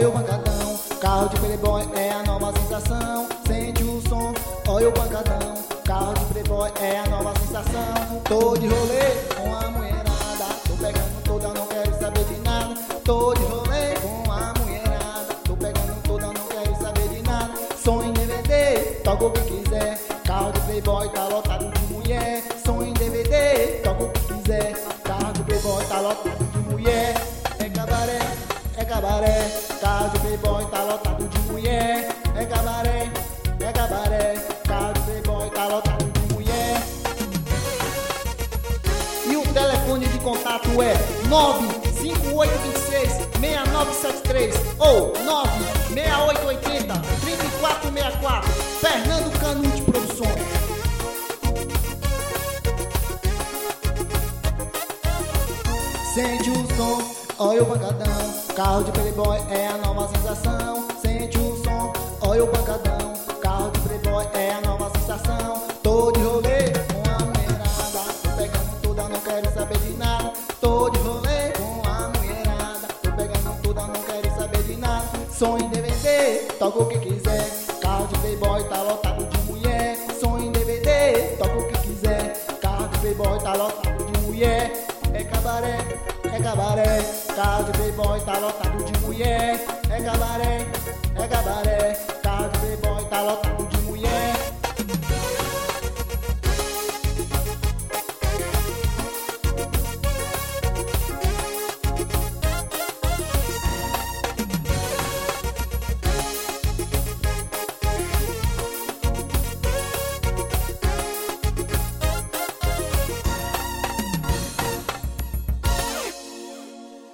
olha o pancadão. Carro de playboy é a nova sensação. Sente o som, olha o pancadão. Carro de playboy é a nova sensação. Tô de rolê com a mulherada, tô pegando toda, não quero saber de nada. Tô de rolê com a mulherada, tô pegando toda, não quero saber de nada. Som em DVD, toca o que quiser. Carro de playboy tá lotado de mulher. Som em DVD, toca o que quiser. Carro de playboy tá lotado de mulher. É cabaré, é cabaré. Carro de playboy tá lotado de mulher. É cabaré, é cabaré. Carro de playboy tá lotado de mulher. E o telefone de contato é 95826-6973 ou 96880-3464. Fernando Canute Produções. Sente o som, olha o pancadão. Carro de playboy é a nova sensação. Sente o som, olha o pancadão. Carro de playboy é a nova sensação. Tô de rolê com a mulherada, tô pegando toda, não quero saber de nada. Tô de rolê com a mulherada, tô pegando toda, não quero saber de nada. Som em DVD, toca o que quiser. Carro de playboy tá lotado de mulher. Som em DVD, toca o que quiser. Carro de playboy tá lotado de mulher. É cabaré, é cabaré. Carro de playboy tá lotado de mulher. É cabaré, é cabaré. Carro de playboy tá lotado de mulher.